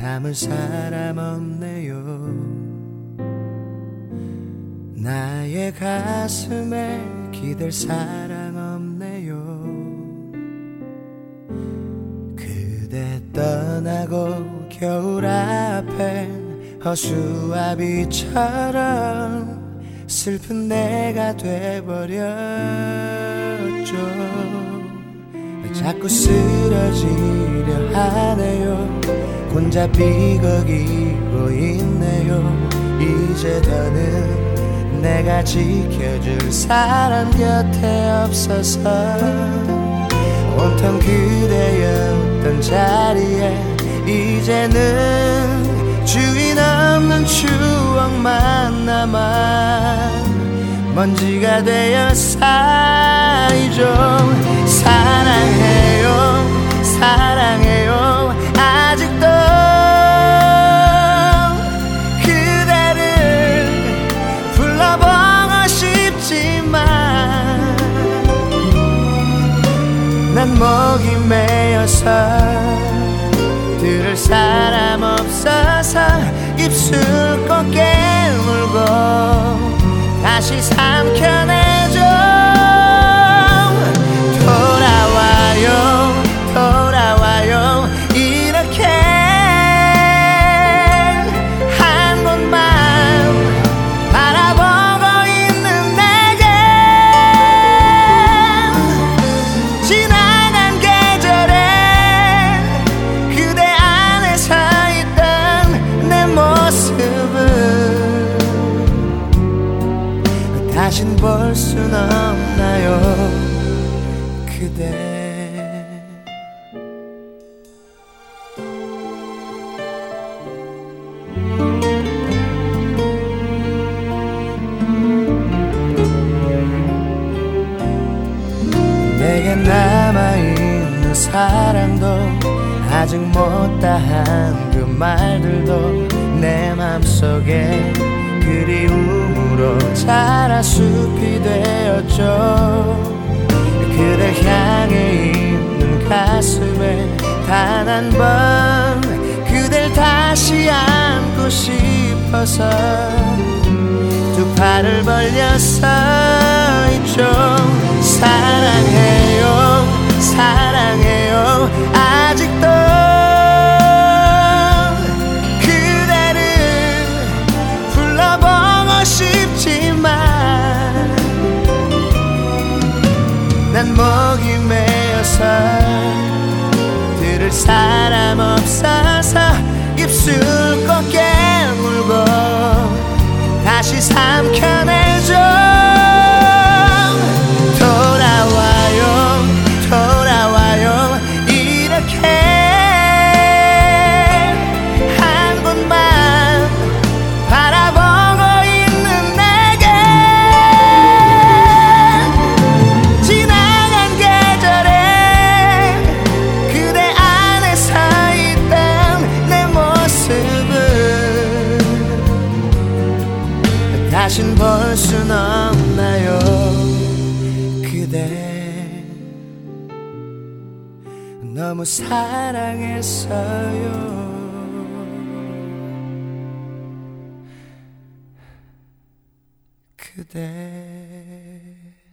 담을 사람 없네요. 나의 가슴에 기댈 사랑 없네요. 그대 떠나고 겨울 앞에 허수아비처럼 슬픈 내가 돼버렸죠. 자꾸 쓰러지려 하네요. 혼자 비거기고 있네요. 이제 더는 내가 지켜줄 사람 곁에 없어서 온통 그대였던 자리에 이제는 주인 없는 추억만 남아 먼지가 되어 쌓이죠. 사랑해요 사랑해요 아직도 그대를 불러보고 싶지만 난 목이 메어서 들을 사람 없어서 입술 꼭 깨물고 다시 삼켜내줘. 돌아와요 돌아와요 이렇게 한 곳만 바라보고 있는 내게 지나간 계절에 그대 안에 서 있던 내 모습을 다신 볼 순 없나요 그대. 내게 남아있는 사랑도 아직 못다한 그 말들도 내 맘속에 그리움으로 자라 숲이 되었죠. 그댈 향해 있는 가슴에 단 한 번 그댈 다시 안고 싶어서 두 팔을 벌려 서 있죠. 사랑해요 사랑해요 아직도 그대를 불러보고 싶지만 난 목이 메어서 들을 사람 없어서 입술 꼭 깨물고 다시 삼켜내줘. 돌아와요 돌아와요 이렇게 한 곳만 바라보고 있는 내게 지나간 계절에 그대 안에 서 있던 내 모습을 다신 볼 순 없나요 그대. 너무 사랑했어요 그대.